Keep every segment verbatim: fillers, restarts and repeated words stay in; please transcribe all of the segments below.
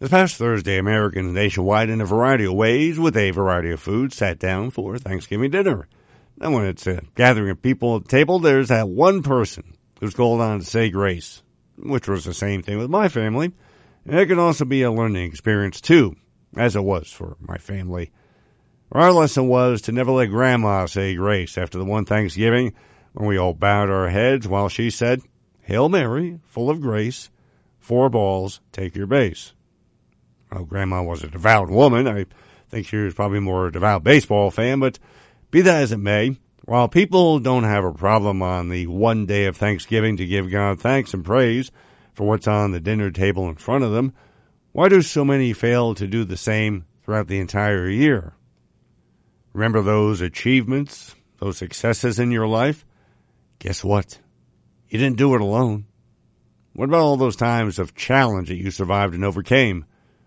This past Thursday, Americans nationwide in a variety of ways with a variety of foods sat down for Thanksgiving dinner. And when it's a gathering of people at the table, there's that one person who's called on to say grace, which was the same thing with my family. And it can also be a learning experience, too, as it was for my family. Our lesson was to never let Grandma say grace after the one Thanksgiving when we all bowed our heads while she said, "Hail Mary, full of grace, four balls, take your base." Well, Grandma was a devout woman. I think she was probably more a devout baseball fan, but be that as it may, while people don't have a problem on the one day of Thanksgiving to give God thanks and praise for what's on the dinner table in front of them, why do so many fail to do the same throughout the entire year? Remember those achievements, those successes in your life? Guess what? You didn't do it alone. What about all those times of challenge that you survived and overcame?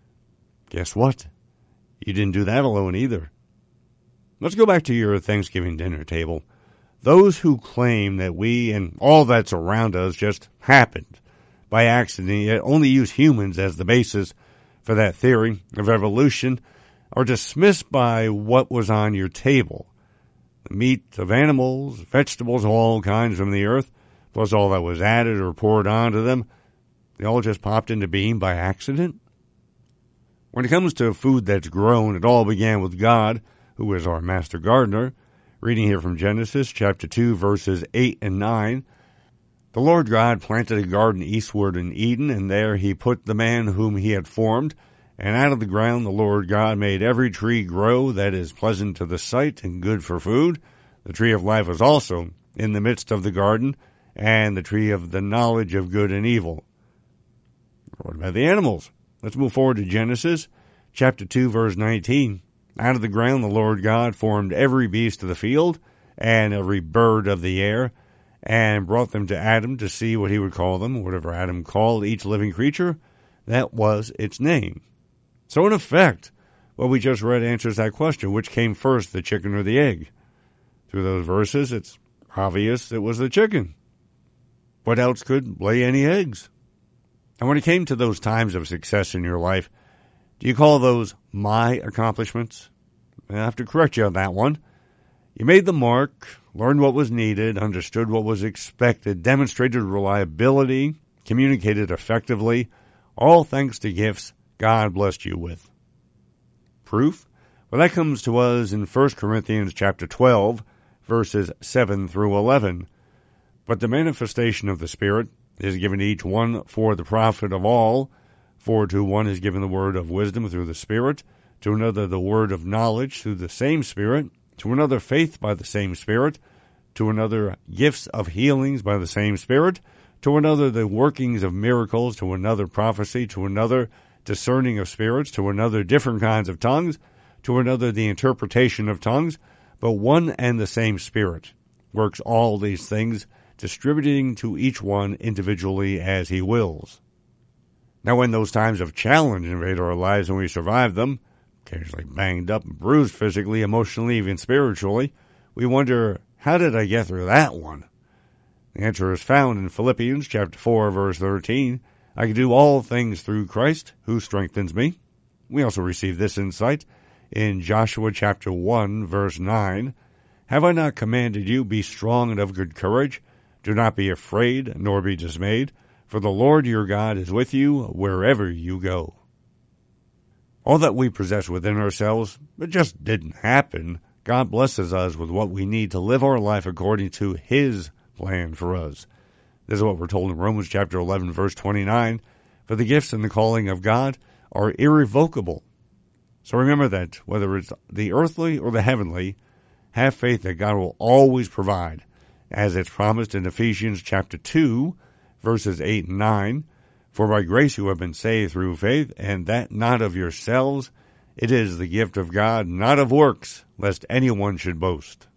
Guess what? You didn't do that alone either. Let's go back to your Thanksgiving dinner table. Those who claim that we and all that's around us just happened by accident, yet only use humans as the basis for that theory of evolution, are dismissed by what was on your table. The meat of animals, vegetables, all kinds from the earth, plus all that was added or poured onto them, they all just popped into being by accident? When it comes to food that's grown, it all began with God, who is our master gardener. Reading here from Genesis chapter two, verses eight and nine. The Lord God planted a garden eastward in Eden, and there he put the man whom he had formed. And out of the ground the Lord God made every tree grow that is pleasant to the sight and good for food. The tree of life was also in the midst of the garden, and the tree of the knowledge of good and evil. What about the animals? Let's move forward to Genesis chapter two, verse nineteen. Out of the ground the Lord God formed every beast of the field and every bird of the air, and brought them to Adam to see what he would call them. Whatever Adam called each living creature, that was its name. So in effect, what we just read answers that question: which came first, the chicken or the egg? Through those verses, it's obvious it was the chicken. What else could lay any eggs? And when it came to those times of success in your life, do you call those my accomplishments? I have to correct you on that one. You made the mark, learned what was needed, understood what was expected, demonstrated reliability, communicated effectively, all thanks to gifts God blessed you with. Proof? Well, that comes to us in First Corinthians chapter twelve, verses seven through eleven. But the manifestation of the Spirit is given to each one for the profit of all. For to one is given the word of wisdom through the Spirit, to another the word of knowledge through the same Spirit, to another faith by the same Spirit, to another gifts of healings by the same Spirit, to another the workings of miracles, to another prophecy, to another discerning of spirits, to another different kinds of tongues, to another the interpretation of tongues. But one and the same Spirit works all these things, distributing to each one individually as he wills. Now when those times of challenge invade our lives and we survive them, occasionally banged up and bruised physically, emotionally, even spiritually, we wonder, how did I get through that one? The answer is found in Philippians chapter four, verse thirteen. I can do all things through Christ who strengthens me. We also receive this insight in Joshua chapter one, verse nine. Have I not commanded you, be strong and of good courage? Do not be afraid, nor be dismayed, for the Lord your God is with you wherever you go. All that we possess within ourselves, it just didn't happen. God blesses us with what we need to live our life according to His plan for us. This is what we're told in Romans chapter eleven, verse twenty-nine. For the gifts and the calling of God are irrevocable. So remember that, whether it's the earthly or the heavenly, have faith that God will always provide, as it's promised in Ephesians chapter two, verses eight and nine. For by grace you have been saved through faith, and that not of yourselves. It is the gift of God, not of works, lest anyone should boast.